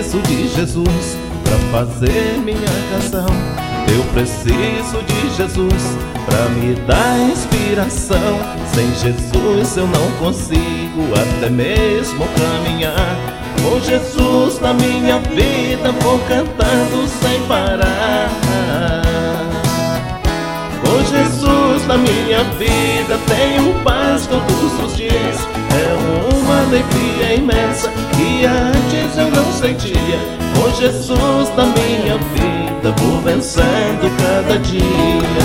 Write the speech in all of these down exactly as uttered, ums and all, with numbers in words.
preciso de Jesus pra fazer minha canção. Eu preciso de Jesus pra me dar inspiração. Sem Jesus eu não consigo até mesmo caminhar. Com Jesus na minha vida vou cantando sem parar. Com Jesus na minha vida tenho paz todos os dias. É uma alegria imensa que antes eu não sentia. Com Jesus na minha vida vou vencendo cada dia.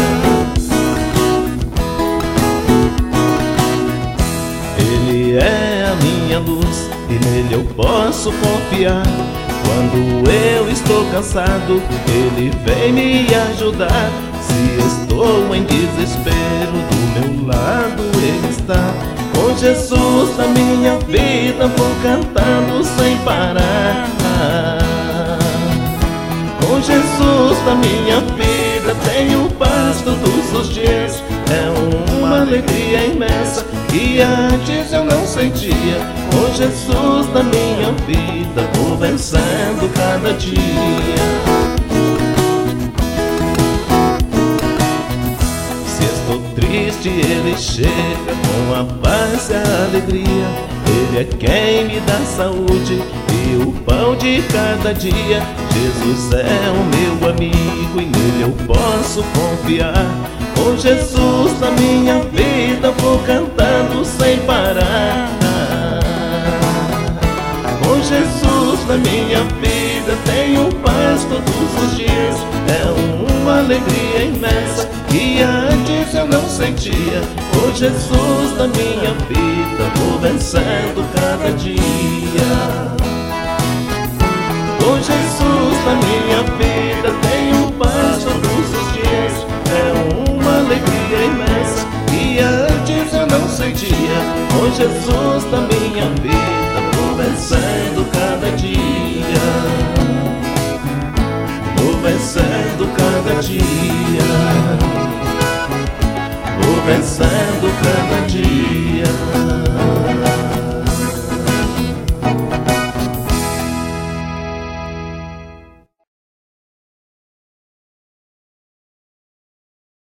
Ele é a minha luz e nele eu posso confiar. Quando eu estou cansado, Ele vem me ajudar. Se estou em desespero, do meu lado Ele está. Com Jesus na minha vida vou cantando sem parar. Com Jesus na minha vida tenho paz todos os dias. É uma alegria imensa que antes eu não sentia. Com Jesus na minha vida vou vencendo cada dia. Se estou triste, Ele chega com a paz e a alegria. Ele é quem me dá saúde e o pão de cada dia. Jesus é o meu amigo e nele eu posso confiar. Com Jesus na minha vida vou cantando sem parar. Com Jesus na minha vida tenho paz todos os dias. É uma alegria imensa que antes eu não sentia. Com Jesus na minha vida vou vencendo cada dia. Com Jesus na minha vida tenho paz todos os dias. É uma alegria imensa que antes eu não sentia. Com Jesus na minha vida vou vencendo cada dia. Vou vencendo cada dia. Vou vencendo cada dia.